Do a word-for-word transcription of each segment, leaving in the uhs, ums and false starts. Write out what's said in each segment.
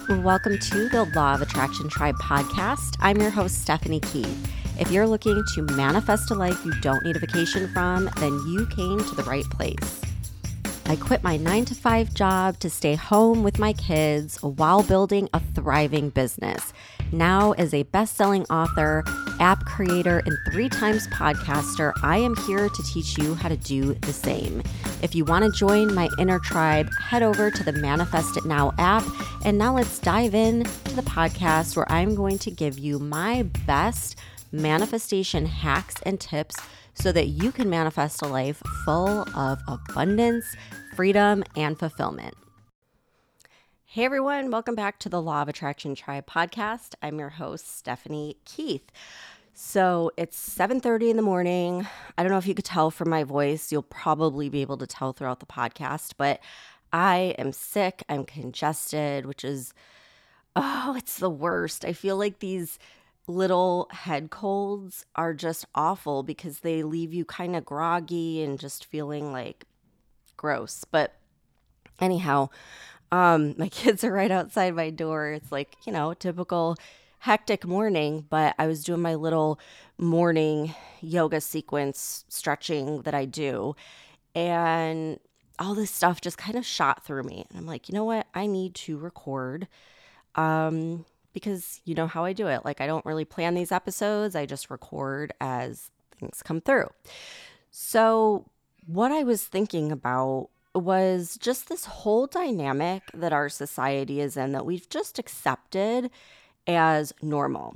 Welcome to the Law of Attraction Tribe podcast. I'm your host, Stephanie Keith. If you're looking to manifest a life you don't need a vacation from, then you came to the right place. I quit my nine to five job to stay home with my kids while building a thriving business. Now, as a best-selling author, app creator, and three times podcaster, I am here to teach you how to do the same. If you want to join my inner tribe, head over to the Manifest It Now app. And now let's dive in to the podcast where I'm going to give you my best manifestation hacks and tips so that you can manifest a life full of abundance, freedom, and fulfillment. Hey everyone, welcome back to the Law of Attraction Tribe podcast. I'm your host, Stephanie Keith. So it's seven thirty in the morning. I don't know if you could tell from my voice. You'll probably be able to tell throughout the podcast, but I am sick. I'm congested, which is, oh, it's the worst. I feel like these little head colds are just awful because they leave you kind of groggy and just feeling like gross. But anyhow, um, my kids are right outside my door. It's like, you know, typical hectic morning, but I was doing my little morning yoga sequence stretching that I do. And all this stuff just kind of shot through me. And I'm like, you know what? I need to record. Um, because you know how I do it. Like, I don't really plan these episodes. I just record as things come through. So what I was thinking about was just this whole dynamic that our society is in that we've just accepted as normal.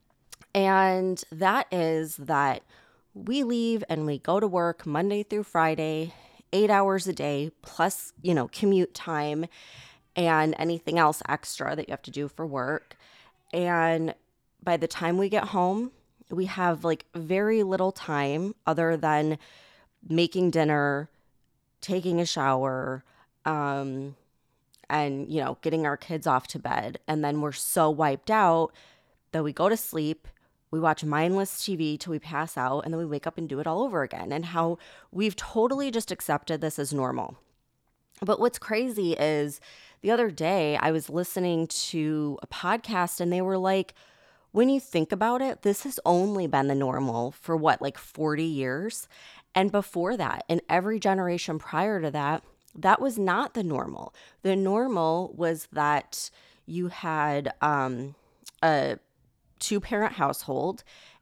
And that is that we leave and we go to work Monday through Friday, eight hours a day, plus, you know, commute time and anything else extra that you have to do for work. And by the time we get home, we have like very little time other than making dinner, taking a shower, um, and, you know, getting our kids off to bed. And then we're so wiped out that we go to sleep, we watch mindless T V till we pass out, and then we wake up and do it all over again. And how we've totally just accepted this as normal. But what's crazy is the other day I was listening to a podcast and they were like, when you think about it, this has only been the normal for what, like forty years? And before that, in every generation prior to that, that was not the normal. The normal was that you had um, a two-parent household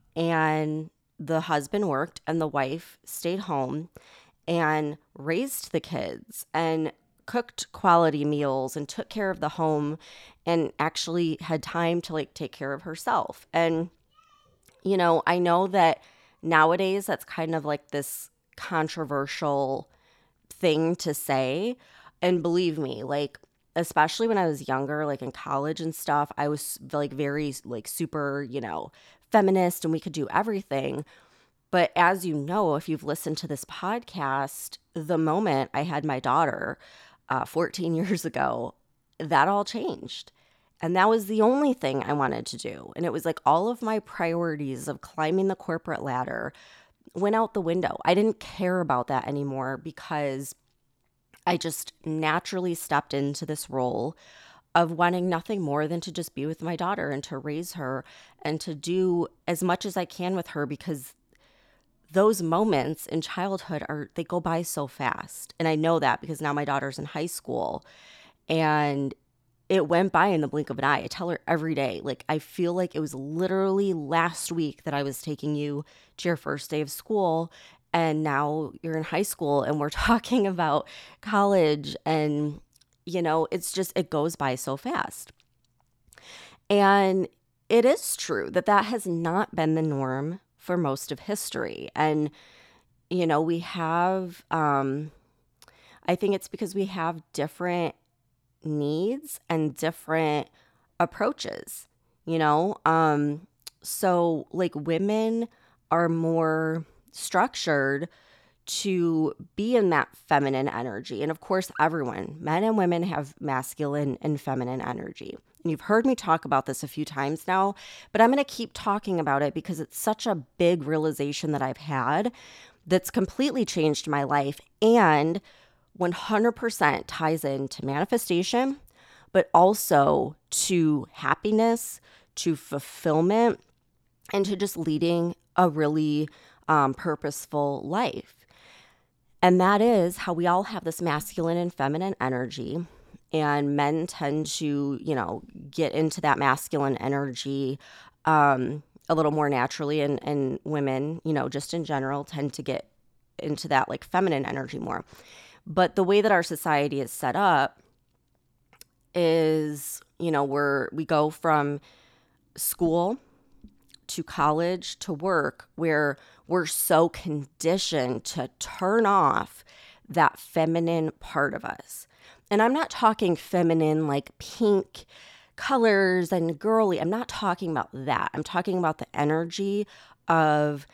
and the husband worked and the wife stayed home and raised the kids and cooked quality meals and took care of the home and actually had time to like take care of herself. And, you know, I know that nowadays that's kind of like this controversial thing to say. And believe me, like, especially when I was younger, like in college and stuff, I was like very like super, you know, feminist and we could do everything. But as you know, if you've listened to this podcast, the moment I had my daughter uh, fourteen years ago, that all changed. And that was the only thing I wanted to do. And it was like all of my priorities of climbing the corporate ladder went out the window. I didn't care about that anymore because I just naturally stepped into this role of wanting nothing more than to just be with my daughter and to raise her and to do as much as I can with her, because those moments in childhood are, they go by so fast. And I know that because now my daughter's in high school and it went by in the blink of an eye. I tell her every day, like, I feel like it was literally last week that I was taking you to your first day of school and now you're in high school and we're talking about college and, you know, it's just, it goes by so fast. And it is true that that has not been the norm for most of history. And, you know, we have, um, I think it's because we have different needs and different approaches, you know? Um, so like women are more structured to be in that feminine energy. And of course, everyone, men and women, have masculine and feminine energy. And you've heard me talk about this a few times now, but I'm going to keep talking about it because it's such a big realization that I've had that's completely changed my life and one hundred percent ties into manifestation, but also to happiness, to fulfillment, and to just leading a really um, purposeful life. And that is how we all have this masculine and feminine energy. And men tend to, you know, get into that masculine energy um, a little more naturally. And, and women, you know, just in general, tend to get into that like feminine energy more. But the way that our society is set up is, you know, we're, we go from school to college to work where we're so conditioned to turn off that feminine part of us. And I'm not talking feminine like pink colors and girly. I'm not talking about that. I'm talking about the energy of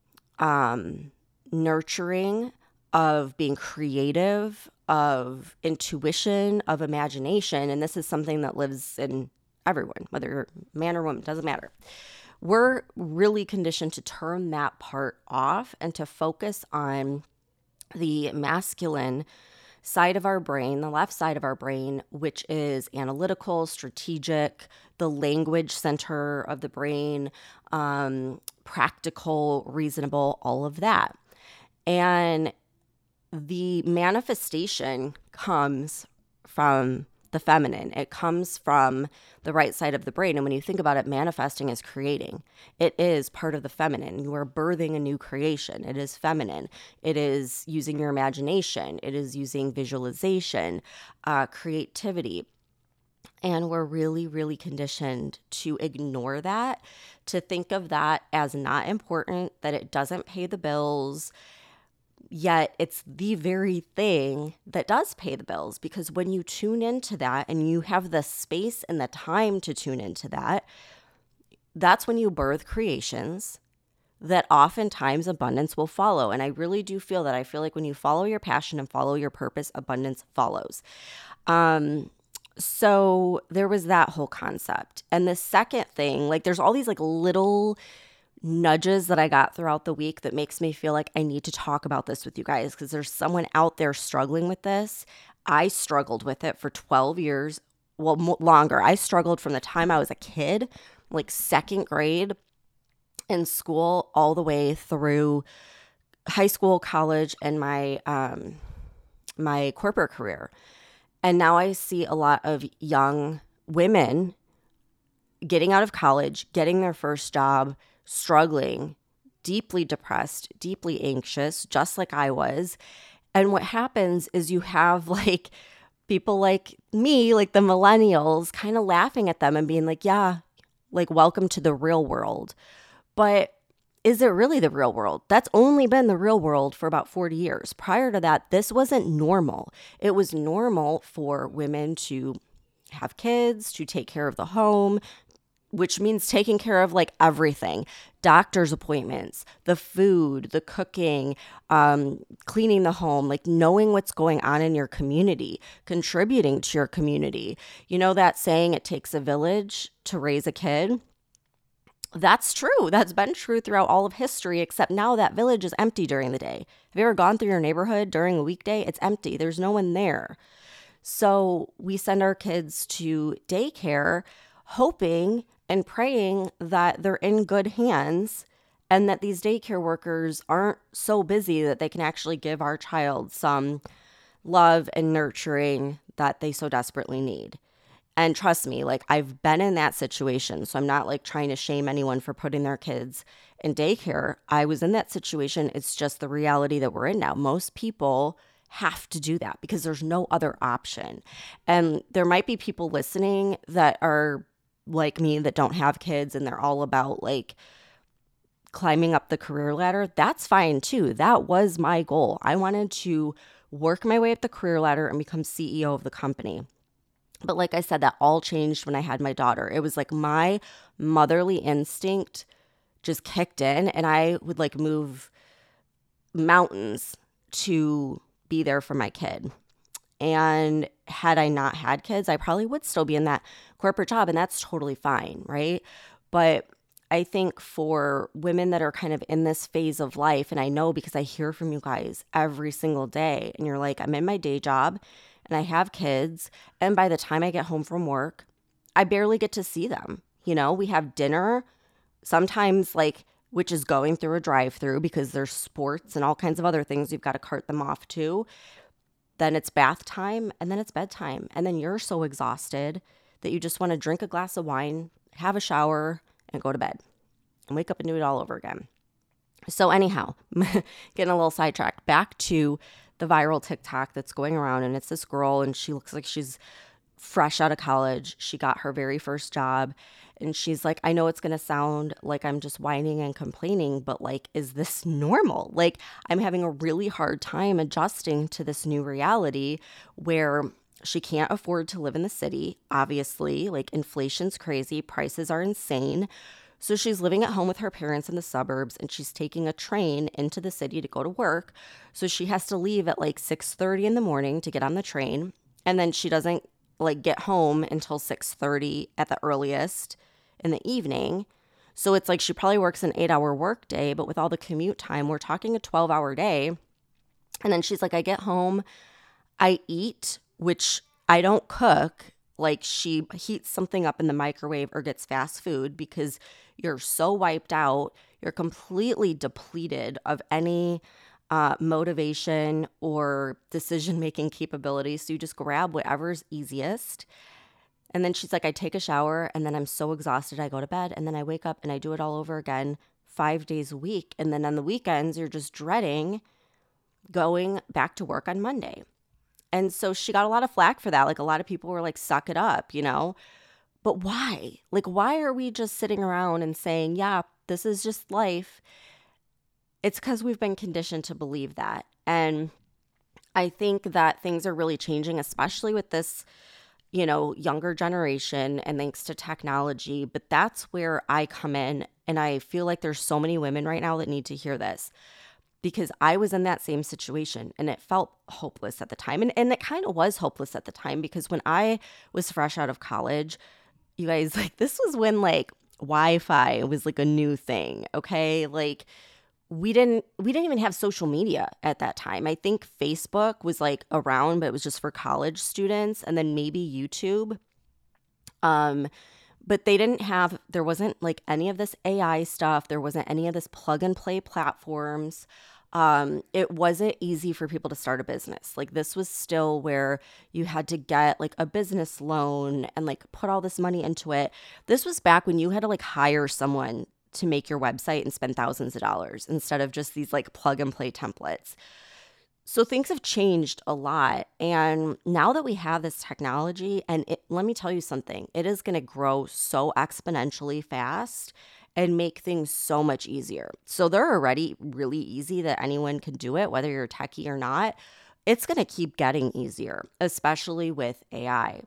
um, nurturing, of being creative, of intuition, of imagination. And this is something that lives in everyone, whether you're man or woman, doesn't matter. We're really conditioned to turn that part off and to focus on the masculine side of our brain, the left side of our brain, which is analytical, strategic, the language center of the brain, um, practical, reasonable, all of that. And the manifestation comes from the feminine. It comes from the right side of the brain. And when you think about it, manifesting is creating. It is part of the feminine. You are birthing a new creation. It is feminine. It is using your imagination. It is using visualization, uh, creativity. And we're really, really conditioned to ignore that, to think of that as not important, that it doesn't pay the bills. Yet it's the very thing that does pay the bills, because when you tune into that and you have the space and the time to tune into that, that's when you birth creations that oftentimes abundance will follow. And I really do feel that. I feel like when you follow your passion and follow your purpose, abundance follows. Um, so there was that whole concept. And the second thing, like there's all these like little nudges that I got throughout the week that makes me feel like I need to talk about this with you guys, because there's someone out there struggling with this. I struggled with it for twelve years, well, mo- longer. I struggled from the time I was a kid, like second grade in school, all the way through high school, college, and my um, my corporate career. And now I see a lot of young women getting out of college, getting their first job, struggling, deeply depressed, deeply anxious, just like I was. And what happens is you have like people like me, like the millennials, kind of laughing at them and being like, yeah, like welcome to the real world. But is it really the real world? That's only been the real world for about forty years. Prior to that, this wasn't normal. It was normal for women to have kids, to take care of the home, which means taking care of like everything, doctor's appointments, the food, the cooking, um, cleaning the home, like knowing what's going on in your community, contributing to your community. You know that saying, it takes a village to raise a kid? That's true. That's been true throughout all of history, except now that village is empty during the day. Have you ever gone through your neighborhood during a weekday? It's empty. There's no one there. So we send our kids to daycare hoping and praying that they're in good hands and that these daycare workers aren't so busy that they can actually give our child some love and nurturing that they so desperately need. And trust me, like I've been in that situation. So I'm not like trying to shame anyone for putting their kids in daycare. I was in that situation. It's just the reality that we're in now. Most people have to do that because there's no other option. And there might be people listening that are like me that don't have kids and they're all about like climbing up the career ladder. That's fine too. That was my goal. I wanted to work my way up the career ladder and become C E O of the company. But like I said, that all changed when I had my daughter. It was like my motherly instinct just kicked in and I would like move mountains to be there for my kid. And had I not had kids, I probably would still be in that corporate job, and that's totally fine, right? But I think for women that are kind of in this phase of life, and I know because I hear from you guys every single day, and you're like, I'm in my day job, and I have kids. And by the time I get home from work, I barely get to see them. You know, we have dinner, sometimes like, which is going through a drive-through because there's sports and all kinds of other things you've got to cart them off to. Then it's bath time, and then it's bedtime. And then you're so exhausted that you just want to drink a glass of wine, have a shower, and go to bed and wake up and do it all over again. So anyhow, getting a little sidetracked, back to the viral TikTok that's going around, and it's this girl, and she looks like she's fresh out of college. She got her very first job, and she's like, I know it's going to sound like I'm just whining and complaining, but like, is this normal? Like, I'm having a really hard time adjusting to this new reality where she can't afford to live in the city. Obviously, like, inflation's crazy. Prices are insane. So she's living at home with her parents in the suburbs, and she's taking a train into the city to go to work. So she has to leave at like six thirty in the morning to get on the train. And then she doesn't like get home until six thirty at the earliest in the evening. So it's like she probably works an eight hour work day, but with all the commute time, we're talking a twelve hour day. And then she's like, I get home, I eat, which I don't cook. Like, she heats something up in the microwave or gets fast food because you're so wiped out. You're completely depleted of any uh, motivation or decision-making capabilities. So you just grab whatever's easiest. And then she's like, I take a shower, and then I'm so exhausted, I go to bed, and then I wake up and I do it all over again five days a week. And then on the weekends, you're just dreading going back to work on Monday. And so she got a lot of flack for that. Like, a lot of people were like, suck it up, you know? But why? Like, why are we just sitting around and saying, yeah, this is just life? It's because we've been conditioned to believe that. And I think that things are really changing, especially with this, you know, younger generation and thanks to technology. But that's where I come in. And I feel like there's so many women right now that need to hear this, because I was in that same situation and it felt hopeless at the time. And, and it kind of was hopeless at the time because when I was fresh out of college, you guys, like, this was when like Wi-Fi was like a new thing. Okay. Like, we didn't, we didn't even have social media at that time. I think Facebook was like around, but it was just for college students, and then maybe YouTube. Um, But they didn't have, there wasn't like any of this A I stuff. There wasn't any of this plug and play platforms. Um, it wasn't easy for people to start a business. Like, this was still where you had to get like a business loan and like put all this money into it. This was back when you had to like hire someone to make your website and spend thousands of dollars instead of just these like plug and play templates. So things have changed a lot. And now that we have this technology, and it, let me tell you something, it is going to grow so exponentially fast and make things so much easier. So they're already really easy that anyone can do it, whether you're a techie or not. It's going to keep getting easier, especially with A I.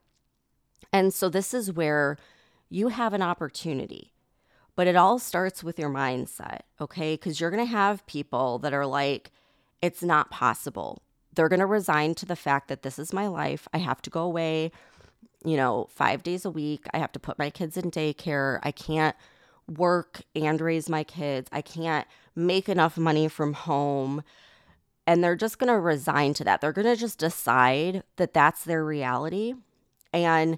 And so this is where you have an opportunity. But it all starts with your mindset, okay? Because you're going to have people that are like, it's not possible. They're going to resign to the fact that this is my life. I have to go away, you know, five days a week. I have to put my kids in daycare. I can't work and raise my kids. I can't make enough money from home. And they're just going to resign to that. They're going to just decide that that's their reality. And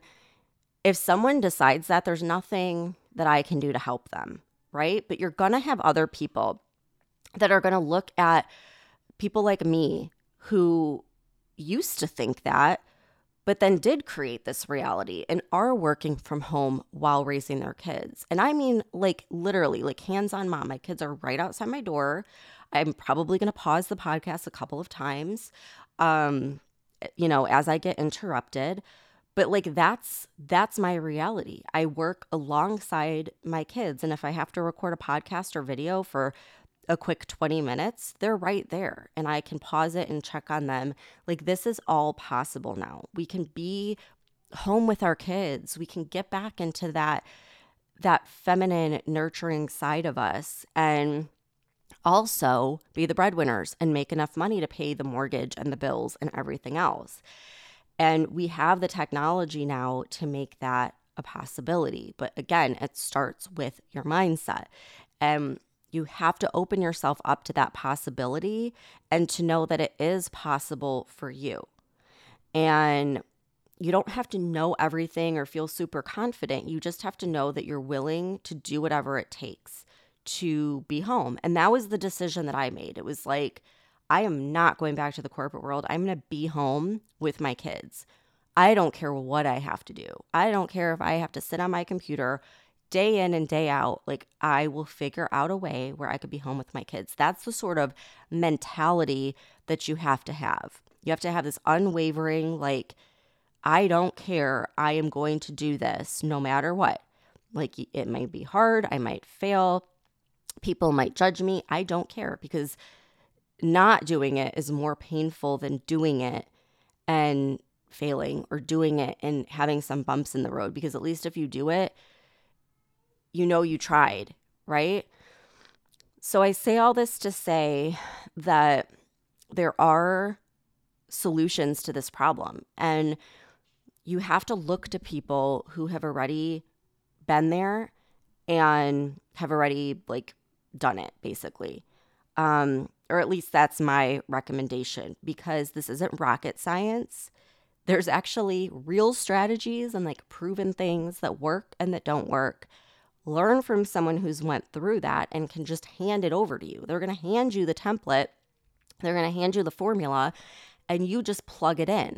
if someone decides that, there's nothing that I can do to help them, right? But you're going to have other people that are going to look at people like me who used to think that, but then did create this reality and are working from home while raising their kids. And I mean, like, literally, like, hands-on mom. My kids are right outside my door. I'm probably going to pause the podcast a couple of times, um, you know, as I get interrupted. But like, that's that's my reality. I work alongside my kids. And if I have to record a podcast or video for a quick twenty minutes, they're right there. And I can pause it and check on them. Like, this is all possible now. We can be home with our kids. We can get back into that, that feminine, nurturing side of us, and also be the breadwinners and make enough money to pay the mortgage and the bills and everything else. And we have the technology now to make that a possibility. But again, it starts with your mindset. And you have to open yourself up to that possibility and to know that it is possible for you. And you don't have to know everything or feel super confident. You just have to know that you're willing to do whatever it takes to be home. And that was the decision that I made. It was like, I am not going back to the corporate world. I'm going to be home with my kids. I don't care what I have to do. I don't care if I have to sit on my computer day in and day out. Like, I will figure out a way where I could be home with my kids. That's the sort of mentality that you have to have. You have to have this unwavering, like, I don't care. I am going to do this no matter what. Like, it might be hard. I might fail. People might judge me. I don't care, because not doing it is more painful than doing it and failing, or doing it and having some bumps in the road. Because at least if you do it, you know you tried, right? So I say all this to say that there are solutions to this problem, and you have to look to people who have already been there and have already like done it, basically. Um, or at least that's my recommendation, because this isn't rocket science. There's actually real strategies and like proven things that work and that don't work. Learn from someone who's went through that and can just hand it over to you. They're going to hand you the template. They're going to hand you the formula, and you just plug it in.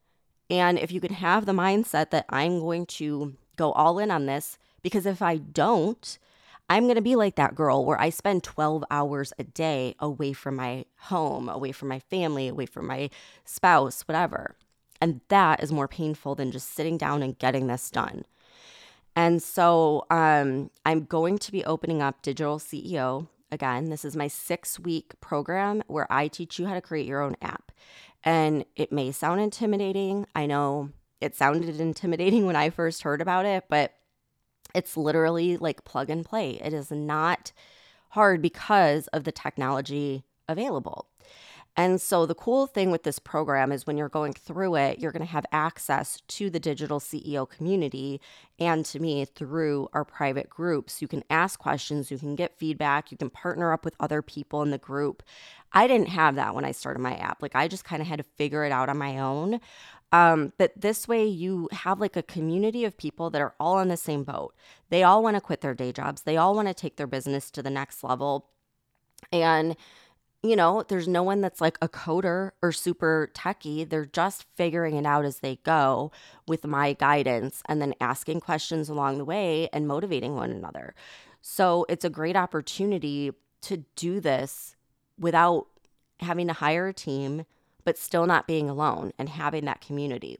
And if you can have the mindset that I'm going to go all in on this, because if I don't, I'm going to be like that girl where I spend twelve hours a day away from my home, away from my family, away from my spouse, whatever. And that is more painful than just sitting down and getting this done. And so um, I'm going to be opening up Digital C E O again. This is my six-week program where I teach you how to create your own app. And it may sound intimidating. I know it sounded intimidating when I first heard about it, but it's literally like plug and play. It is not hard because of the technology available. And so the cool thing with this program is when you're going through it, you're going to have access to the Digital C E O community and to me through our private groups. You can ask questions, you can get feedback, you can partner up with other people in the group. I didn't have that when I started my app. Like, I just kind of had to figure it out on my own. Um, but this way you have like a community of people that are all on the same boat. They all want to quit their day jobs. They all want to take their business to the next level. And you know, there's no one that's like a coder or super techie. They're just figuring it out as they go with my guidance, and then asking questions along the way and motivating one another. So it's a great opportunity to do this without having to hire a team, but still not being alone and having that community.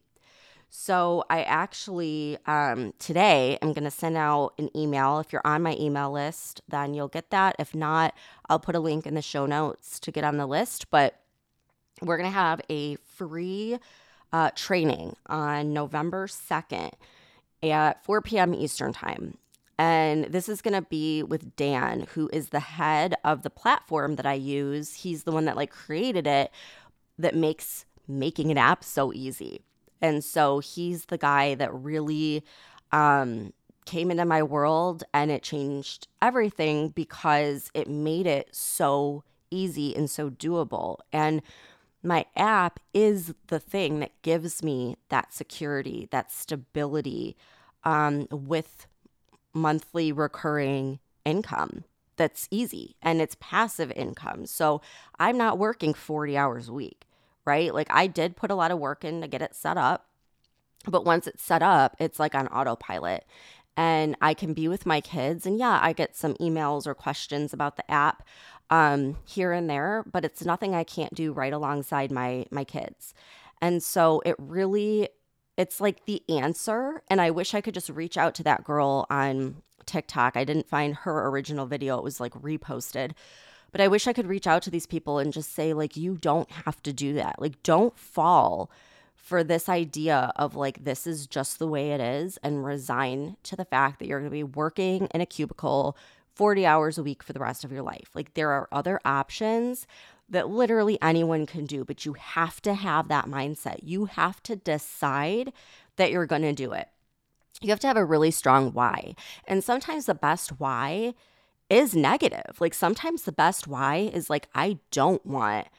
So I actually, um, today, I'm going to send out an email. If you're on my email list, then you'll get that. If not, I'll put a link in the show notes to get on the list. But we're going to have a free uh, training on November second at four p.m. Eastern time. And this is going to be with Dan, who is the head of the platform that I use. He's the one that like created it, that makes making an app so easy. And so he's the guy that really um, came into my world, and it changed everything because it made it so easy and so doable. And my app is the thing that gives me that security, that stability um, with monthly recurring income that's easy, and it's passive income. So I'm not working forty hours a week. Right? Like, I did put a lot of work in to get it set up, but once it's set up, it's like on autopilot, and I can be with my kids. And yeah, I get some emails or questions about the app um, here and there, but it's nothing I can't do right alongside my, my kids. And so it really, it's like the answer. And I wish I could just reach out to that girl on TikTok. I didn't find her original video. It was like reposted. But I wish I could reach out to these people and just say, like, you don't have to do that. Like, don't fall for this idea of like, this is just the way it is, and resign to the fact that you're going to be working in a cubicle forty hours a week for the rest of your life. Like, there are other options that literally anyone can do, but you have to have that mindset. You have to decide that you're going to do it. You have to have a really strong why. And sometimes the best why is negative. Like, sometimes the best why is like, I don't want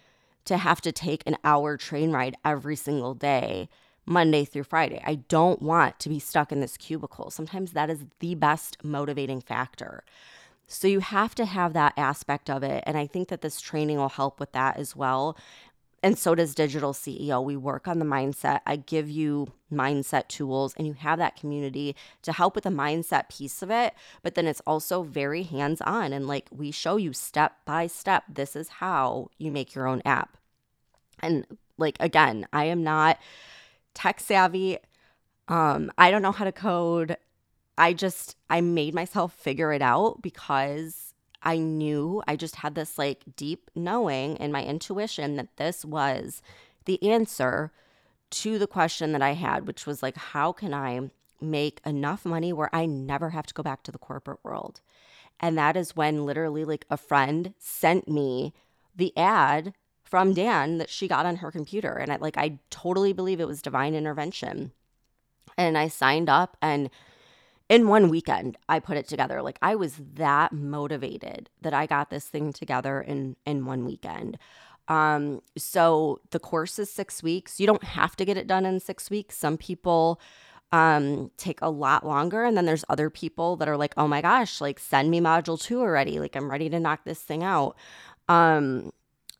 to have to take an hour train ride every single day, Monday through Friday. I don't want to be stuck in this cubicle. Sometimes that is the best motivating factor. So you have to have that aspect of it. And I think that this training will help with that as well. And so does Digital C E O. We work on the mindset. I give you mindset tools, and you have that community to help with the mindset piece of it. But then it's also very hands-on. And like we show you step by step, this is how you make your own app. And like, again, I am not tech savvy. Um, I don't know how to code. I just, I made myself figure it out because I knew, I just had this like deep knowing in my intuition that this was the answer to the question that I had, which was like, how can I make enough money where I never have to go back to the corporate world? And that is when literally like a friend sent me the ad from Dan that she got on her computer. And I like, I totally believe it was divine intervention. And I signed up, and in one weekend, I put it together. Like I was that motivated that I got this thing together in, in one weekend. Um, so the course is six weeks. You don't have to get it done in six weeks. Some people um, take a lot longer. And then there's other people that are like, oh my gosh, like send me module two already. Like I'm ready to knock this thing out. Um,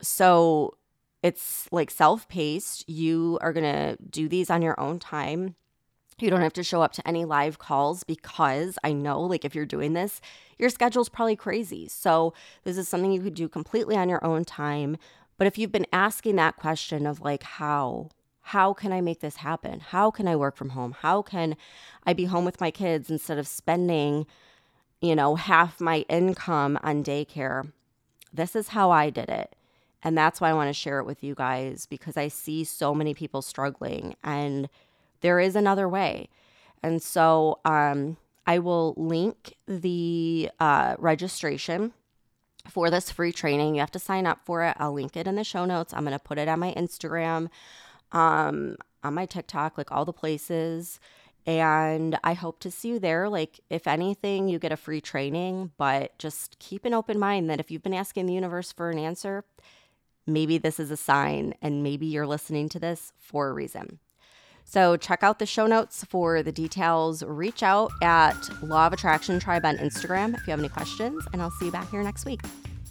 so it's like self-paced. You are going to do these on your own time. You don't have to show up to any live calls because I know like if you're doing this, your schedule's probably crazy. So this is something you could do completely on your own time. But if you've been asking that question of like, how, how can I make this happen? How can I work from home? How can I be home with my kids instead of spending, you know, half my income on daycare? This is how I did it. And that's why I want to share it with you guys, because I see so many people struggling, and there is another way. And so um, I will link the uh, registration for this free training. You have to sign up for it. I'll link it in the show notes. I'm going to put it on my Instagram, um, on my TikTok, like all the places. And I hope to see you there. Like if anything, you get a free training, but just keep an open mind that if you've been asking the universe for an answer, maybe this is a sign, and maybe you're listening to this for a reason. So check out the show notes for the details. Reach out at Law of Attraction Tribe on Instagram if you have any questions, and I'll see you back here next week.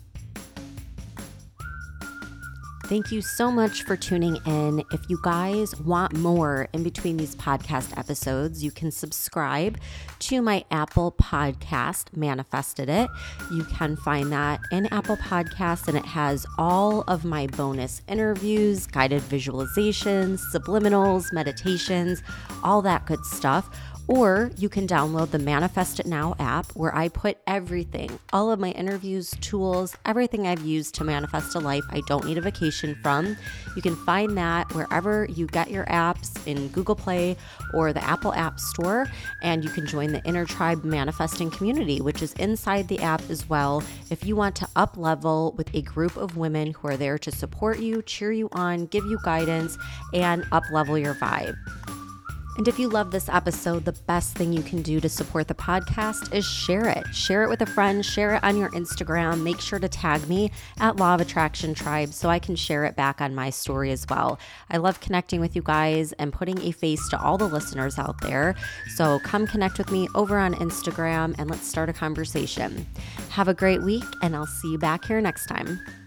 Thank you so much for tuning in. If you guys want more in between these podcast episodes, you can subscribe to my Apple Podcast, Manifested It. You can find that in Apple Podcasts, and it has all of my bonus interviews, guided visualizations, subliminals, meditations, all that good stuff. Or you can download the Manifest It Now app, where I put everything, all of my interviews, tools, everything I've used to manifest a life I don't need a vacation from. You can find that wherever you get your apps, in Google Play or the Apple App Store. And you can join the Inner Tribe Manifesting community, which is inside the app as well, if you want to up level with a group of women who are there to support you, cheer you on, give you guidance, and up level your vibe. And if you love this episode, the best thing you can do to support the podcast is share it. Share it with a friend, share it on your Instagram. Make sure to tag me at Law of Attraction Tribe so I can share it back on my story as well. I love connecting with you guys and putting a face to all the listeners out there. So come connect with me over on Instagram and let's start a conversation. Have a great week, and I'll see you back here next time.